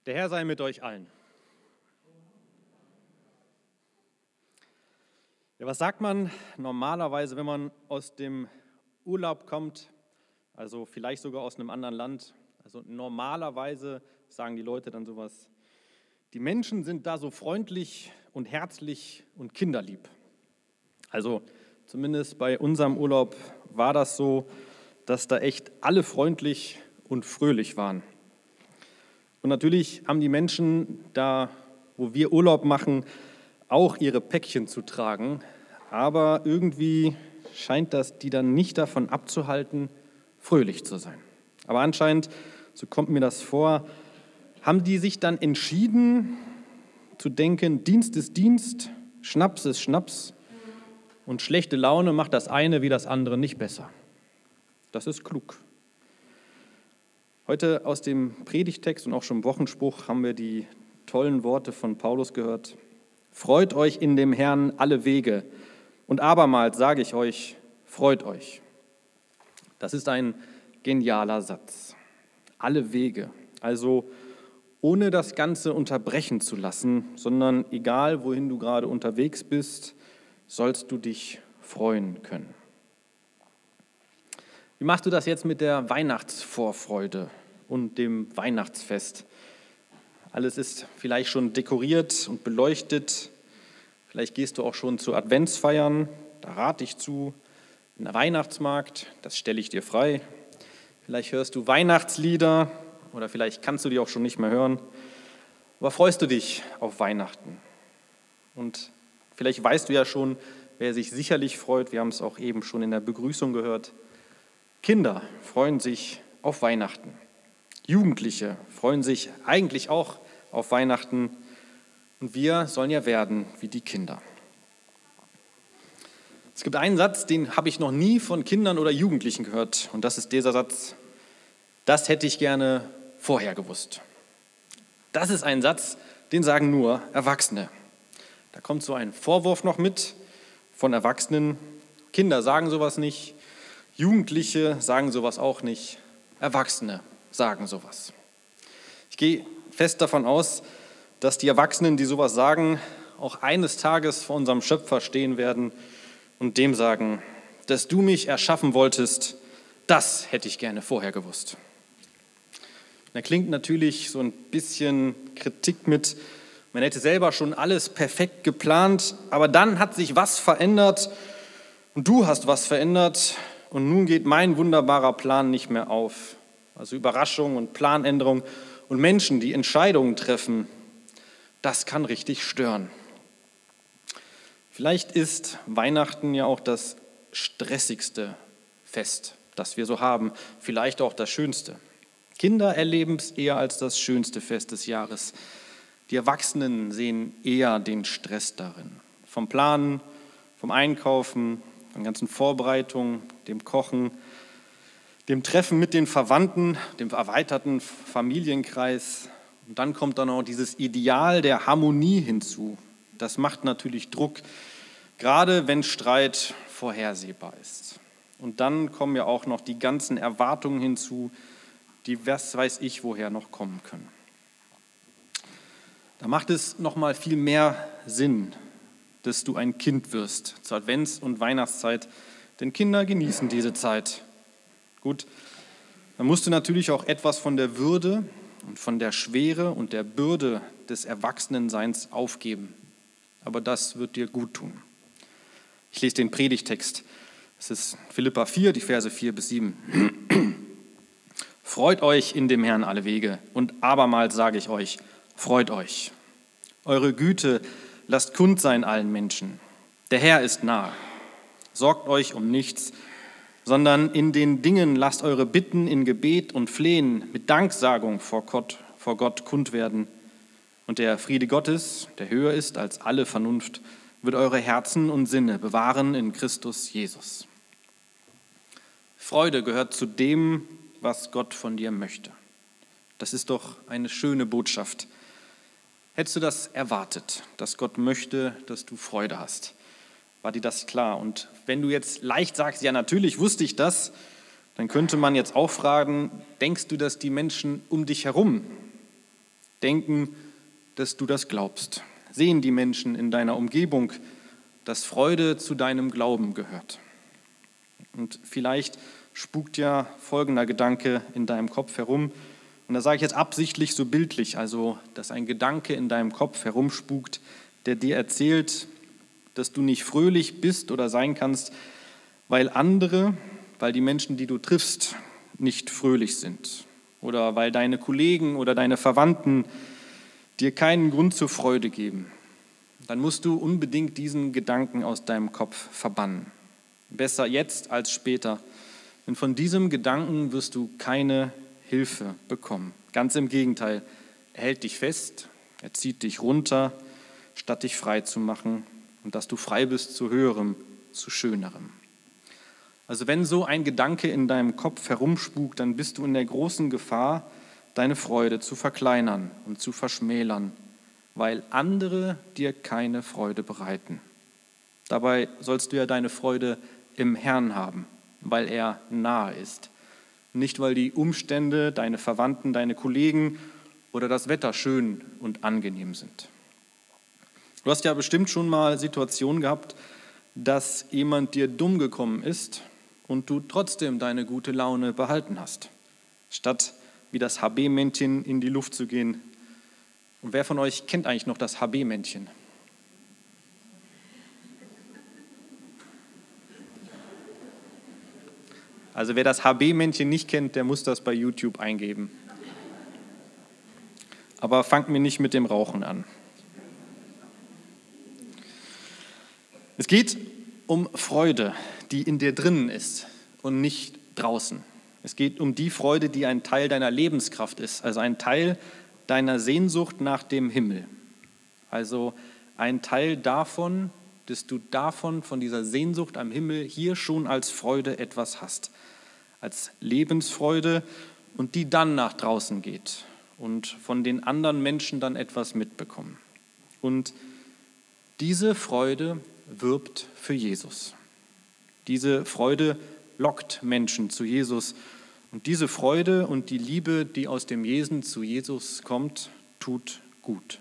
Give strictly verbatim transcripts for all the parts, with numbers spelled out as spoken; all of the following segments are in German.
Der Herr sei mit euch allen. Ja, was sagt man normalerweise, wenn man aus dem Urlaub kommt, also vielleicht sogar aus einem anderen Land? Also normalerweise sagen die Leute dann sowas: Die Menschen sind da so freundlich und herzlich und kinderlieb. Also zumindest bei unserem Urlaub war das so, dass da echt alle freundlich und fröhlich waren. Und natürlich haben die Menschen da, wo wir Urlaub machen, auch ihre Päckchen zu tragen. Aber irgendwie scheint das die dann nicht davon abzuhalten, fröhlich zu sein. Aber anscheinend, so kommt mir das vor, haben die sich dann entschieden zu denken, Dienst ist Dienst, Schnaps ist Schnaps und schlechte Laune macht das eine wie das andere nicht besser. Das ist klug. Heute aus dem Predigtext und auch schon im Wochenspruch haben wir die tollen Worte von Paulus gehört. Freut euch in dem Herrn alle Wege. Und abermals sage ich euch, freut euch. Das ist ein genialer Satz. Alle Wege. Also ohne das Ganze unterbrechen zu lassen, sondern egal, wohin du gerade unterwegs bist, sollst du dich freuen können. Wie machst du das jetzt mit der Weihnachtsvorfreude und dem Weihnachtsfest? Alles ist vielleicht schon dekoriert und beleuchtet. Vielleicht gehst du auch schon zu Adventsfeiern. Da rate ich zu. In der Weihnachtsmarkt, das stelle ich dir frei. Vielleicht hörst du Weihnachtslieder oder vielleicht kannst du die auch schon nicht mehr hören. Aber freust du dich auf Weihnachten? Und vielleicht weißt du ja schon, wer sich sicherlich freut. Wir haben es auch eben schon in der Begrüßung gehört. Kinder freuen sich auf Weihnachten. Jugendliche freuen sich eigentlich auch auf Weihnachten. Und wir sollen ja werden wie die Kinder. Es gibt einen Satz, den habe ich noch nie von Kindern oder Jugendlichen gehört. Und das ist dieser Satz: Das hätte ich gerne vorher gewusst. Das ist ein Satz, den sagen nur Erwachsene. Da kommt so ein Vorwurf noch mit von Erwachsenen. Kinder sagen sowas nicht. Jugendliche sagen sowas auch nicht. Erwachsene sagen sowas. Ich gehe fest davon aus, dass die Erwachsenen, die sowas sagen, auch eines Tages vor unserem Schöpfer stehen werden und dem sagen, dass du mich erschaffen wolltest, das hätte ich gerne vorher gewusst. Da klingt natürlich so ein bisschen Kritik mit, man hätte selber schon alles perfekt geplant, aber dann hat sich was verändert und du hast was verändert und nun geht mein wunderbarer Plan nicht mehr auf. Also Überraschung und Planänderung und Menschen, die Entscheidungen treffen, das kann richtig stören. Vielleicht ist Weihnachten ja auch das stressigste Fest, das wir so haben, vielleicht auch das schönste. Kinder erleben es eher als das schönste Fest des Jahres. Die Erwachsenen sehen eher den Stress darin. Vom Planen, vom Einkaufen, von ganzen Vorbereitungen, dem Kochen, dem Treffen mit den Verwandten, dem erweiterten Familienkreis. Und dann kommt dann auch dieses Ideal der Harmonie hinzu. Das macht natürlich Druck, gerade wenn Streit vorhersehbar ist. Und dann kommen ja auch noch die ganzen Erwartungen hinzu, die was weiß ich woher noch kommen können. Da macht es noch mal viel mehr Sinn, dass du ein Kind wirst zur Advents- und Weihnachtszeit, denn Kinder genießen diese Zeit. Gut, dann musst du natürlich auch etwas von der Würde und von der Schwere und der Bürde des Erwachsenenseins aufgeben. Aber das wird dir gut tun. Ich lese den Predigtext. Es ist Philipper vier, die Verse vier bis sieben. Freut euch in dem Herrn alle Wege und abermals sage ich euch, freut euch. Eure Güte lasst kund sein allen Menschen. Der Herr ist nah. Sorgt euch um nichts, sondern in den Dingen lasst eure Bitten in Gebet und Flehen mit Danksagung vor Gott, vor Gott kund werden. Und der Friede Gottes, der höher ist als alle Vernunft, wird eure Herzen und Sinne bewahren in Christus Jesus. Freude gehört zu dem, was Gott von dir möchte. Das ist doch eine schöne Botschaft. Hättest du das erwartet, dass Gott möchte, dass du Freude hast? War dir das klar? Und wenn du jetzt leicht sagst, ja natürlich wusste ich das, dann könnte man jetzt auch fragen, denkst du, dass die Menschen um dich herum denken, dass du das glaubst? Sehen die Menschen in deiner Umgebung, dass Freude zu deinem Glauben gehört? Und vielleicht spukt ja folgender Gedanke in deinem Kopf herum. Und da sage ich jetzt absichtlich so bildlich, also dass ein Gedanke in deinem Kopf herumspukt, der dir erzählt, dass du nicht fröhlich bist oder sein kannst, weil andere, weil die Menschen, die du triffst, nicht fröhlich sind. Oder weil deine Kollegen oder deine Verwandten dir keinen Grund zur Freude geben. Dann musst du unbedingt diesen Gedanken aus deinem Kopf verbannen. Besser jetzt als später. Denn von diesem Gedanken wirst du keine Hilfe bekommen. Ganz im Gegenteil, er hält dich fest, er zieht dich runter, statt dich frei zu machen und dass du frei bist zu Höherem, zu Schönerem. Also wenn so ein Gedanke in deinem Kopf herumspukt, dann bist du in der großen Gefahr, deine Freude zu verkleinern und zu verschmälern, weil andere dir keine Freude bereiten. Dabei sollst du ja deine Freude im Herrn haben, weil er nahe ist. Nicht, weil die Umstände, deine Verwandten, deine Kollegen oder das Wetter schön und angenehm sind. Du hast ja bestimmt schon mal Situationen gehabt, dass jemand dir dumm gekommen ist und du trotzdem deine gute Laune behalten hast, statt wie das H B-Männchen in die Luft zu gehen. Und wer von euch kennt eigentlich noch das H B-Männchen? Also wer das H B-Männchen nicht kennt, der muss das bei YouTube eingeben. Aber fangt mir nicht mit dem Rauchen an. Es geht um Freude, die in dir drinnen ist und nicht draußen. Es geht um die Freude, die ein Teil deiner Lebenskraft ist, also ein Teil deiner Sehnsucht nach dem Himmel. Also ein Teil davon, dass du davon, von dieser Sehnsucht am Himmel hier schon als Freude etwas hast, als Lebensfreude und die dann nach draußen geht und von den anderen Menschen dann etwas mitbekommen. Und diese Freude wirbt für Jesus. Diese Freude lockt Menschen zu Jesus. Und diese Freude und die Liebe, die aus dem Wesen zu Jesus kommt, tut gut.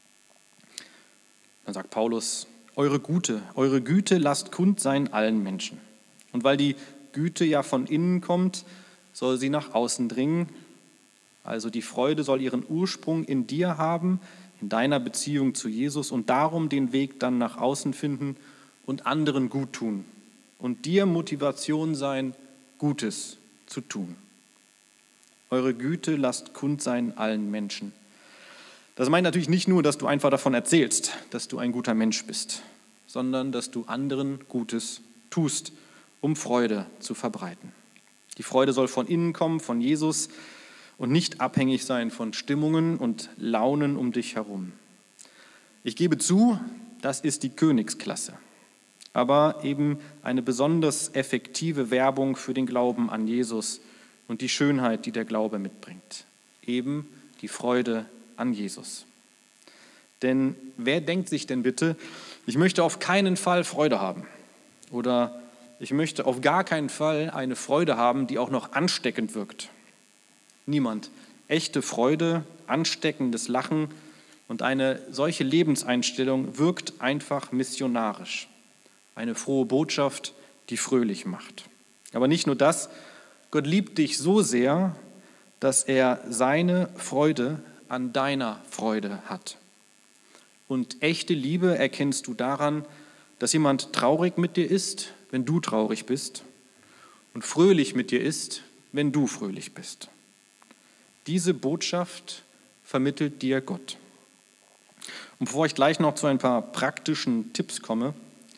Dann sagt Paulus, eure Güte, eure Güte lasst kund sein allen Menschen. Und weil die Güte ja von innen kommt, soll sie nach außen dringen. Also die Freude soll ihren Ursprung in dir haben, in deiner Beziehung zu Jesus und darum den Weg dann nach außen finden und anderen gut tun und dir Motivation sein, Gutes zu tun. Eure Güte lasst kund sein allen Menschen. Das meint natürlich nicht nur, dass du einfach davon erzählst, dass du ein guter Mensch bist, sondern dass du anderen Gutes tust, um Freude zu verbreiten. Die Freude soll von innen kommen, von Jesus und nicht abhängig sein von Stimmungen und Launen um dich herum. Ich gebe zu, das ist die Königsklasse, aber eben eine besonders effektive Werbung für den Glauben an Jesus und die Schönheit, die der Glaube mitbringt. Eben die Freude an Jesus. Denn wer denkt sich denn bitte, ich möchte auf keinen Fall Freude haben oder ich möchte auf gar keinen Fall eine Freude haben, die auch noch ansteckend wirkt? Niemand. Echte Freude, ansteckendes Lachen und eine solche Lebenseinstellung wirkt einfach missionarisch. Eine frohe Botschaft, die fröhlich macht. Aber nicht nur das, Gott liebt dich so sehr, dass er seine Freude an deiner Freude hat. Und echte Liebe erkennst du daran, dass jemand traurig mit dir ist, wenn du traurig bist, und fröhlich mit dir ist, wenn du fröhlich bist. Diese Botschaft vermittelt dir Gott. Und bevor ich gleich noch zu ein paar praktischen Tipps komme,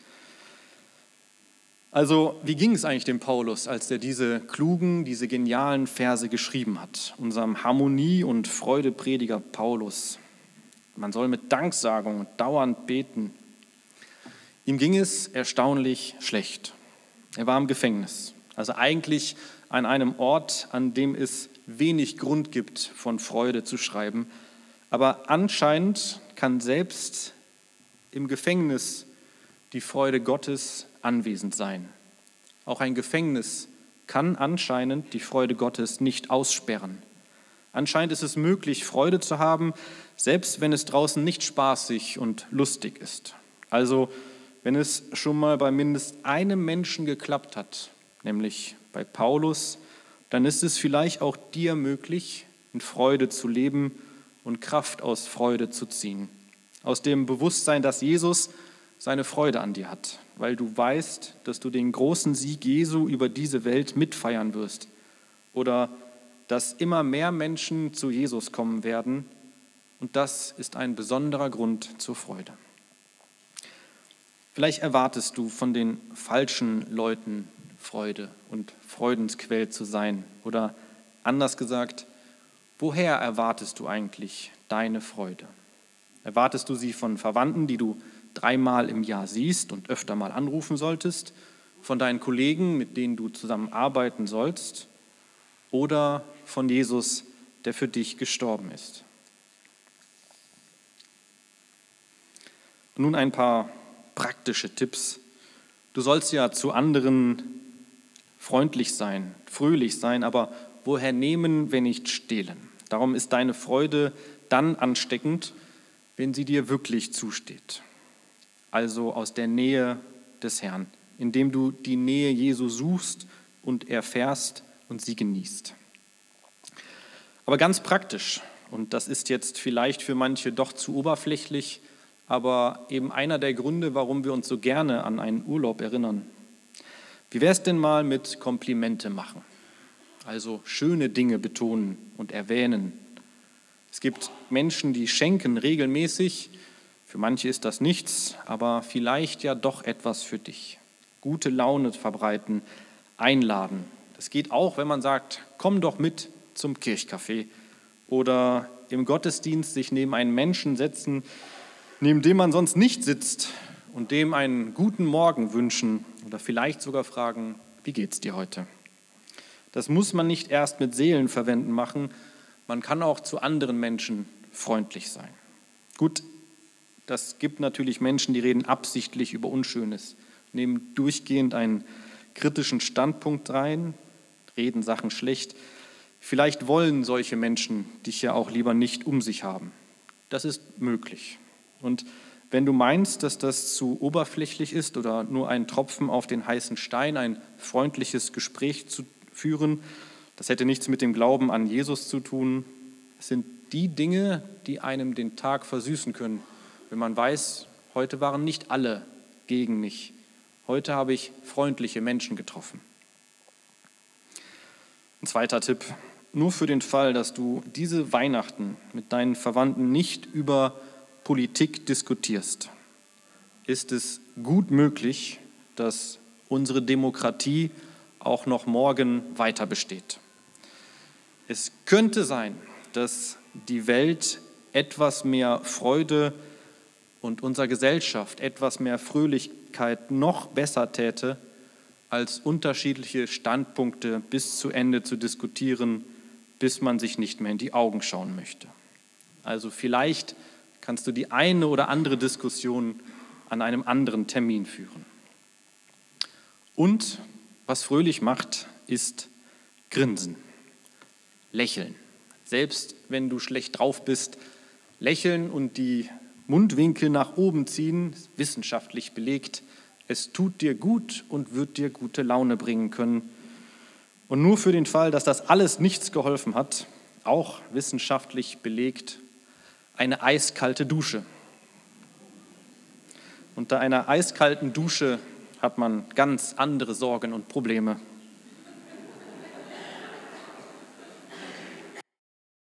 also wie ging es eigentlich dem Paulus, als er diese klugen, diese genialen Verse geschrieben hat, unserem Harmonie- und Freudeprediger Paulus? Man soll mit Danksagung dauernd beten. Ihm ging es erstaunlich schlecht. Er war im Gefängnis, also eigentlich an einem Ort, an dem es wenig Grund gibt, von Freude zu schreiben. Aber anscheinend kann selbst im Gefängnis die Freude Gottes anwesend sein. Auch ein Gefängnis kann anscheinend die Freude Gottes nicht aussperren. Anscheinend ist es möglich, Freude zu haben, selbst wenn es draußen nicht spaßig und lustig ist. Also, wenn es schon mal bei mindestens einem Menschen geklappt hat, nämlich bei Paulus, dann ist es vielleicht auch dir möglich, in Freude zu leben und Kraft aus Freude zu ziehen. Aus dem Bewusstsein, dass Jesus seine Freude an dir hat, weil du weißt, dass du den großen Sieg Jesu über diese Welt mitfeiern wirst oder dass immer mehr Menschen zu Jesus kommen werden, und das ist ein besonderer Grund zur Freude. Vielleicht erwartest du von den falschen Leuten Freude und Freudensquell zu sein. Oder anders gesagt, woher erwartest du eigentlich deine Freude? Erwartest du sie von Verwandten, die du dreimal im Jahr siehst und öfter mal anrufen solltest? Von deinen Kollegen, mit denen du zusammen arbeiten sollst? Oder von Jesus, der für dich gestorben ist? Und nun ein paar praktische Tipps. Du sollst ja zu anderen freundlich sein, fröhlich sein, aber woher nehmen, wenn nicht stehlen? Darum ist deine Freude dann ansteckend, wenn sie dir wirklich zusteht. Also aus der Nähe des Herrn, indem du die Nähe Jesu suchst und erfährst und sie genießt. Aber ganz praktisch, und das ist jetzt vielleicht für manche doch zu oberflächlich, aber eben einer der Gründe, warum wir uns so gerne an einen Urlaub erinnern. Wie wäre es denn mal mit Komplimente machen? Also schöne Dinge betonen und erwähnen. Es gibt Menschen, die schenken regelmäßig. Für manche ist das nichts, aber vielleicht ja doch etwas für dich. Gute Laune verbreiten, einladen. Das geht auch, wenn man sagt, komm doch mit zum Kirchcafé oder im Gottesdienst sich neben einen Menschen setzen, neben dem man sonst nicht sitzt und dem einen guten Morgen wünschen oder vielleicht sogar fragen, wie geht's dir heute? Das muss man nicht erst mit Seelenverwändten machen, man kann auch zu anderen Menschen freundlich sein. Gut, das gibt natürlich Menschen, die reden absichtlich über Unschönes, nehmen durchgehend einen kritischen Standpunkt rein, reden Sachen schlecht. Vielleicht wollen solche Menschen dich ja auch lieber nicht um sich haben. Das ist möglich. Und wenn du meinst, dass das zu oberflächlich ist oder nur ein Tropfen auf den heißen Stein, ein freundliches Gespräch zu führen, das hätte nichts mit dem Glauben an Jesus zu tun. Es sind die Dinge, die einem den Tag versüßen können, wenn man weiß, heute waren nicht alle gegen mich. Heute habe ich freundliche Menschen getroffen. Ein zweiter Tipp, nur für den Fall, dass du diese Weihnachten mit deinen Verwandten nicht über Politik diskutierst, ist es gut möglich, dass unsere Demokratie auch noch morgen weiter besteht. Es könnte sein, dass die Welt etwas mehr Freude und unsere Gesellschaft etwas mehr Fröhlichkeit noch besser täte, als unterschiedliche Standpunkte bis zu Ende zu diskutieren, bis man sich nicht mehr in die Augen schauen möchte. Also vielleicht kannst du die eine oder andere Diskussion an einem anderen Termin führen. Und was fröhlich macht, ist Grinsen, Lächeln. Selbst wenn du schlecht drauf bist, lächeln und die Mundwinkel nach oben ziehen, ist wissenschaftlich belegt. Es tut dir gut und wird dir gute Laune bringen können. Und nur für den Fall, dass das alles nichts geholfen hat, auch wissenschaftlich belegt, eine eiskalte Dusche. Unter einer eiskalten Dusche hat man ganz andere Sorgen und Probleme.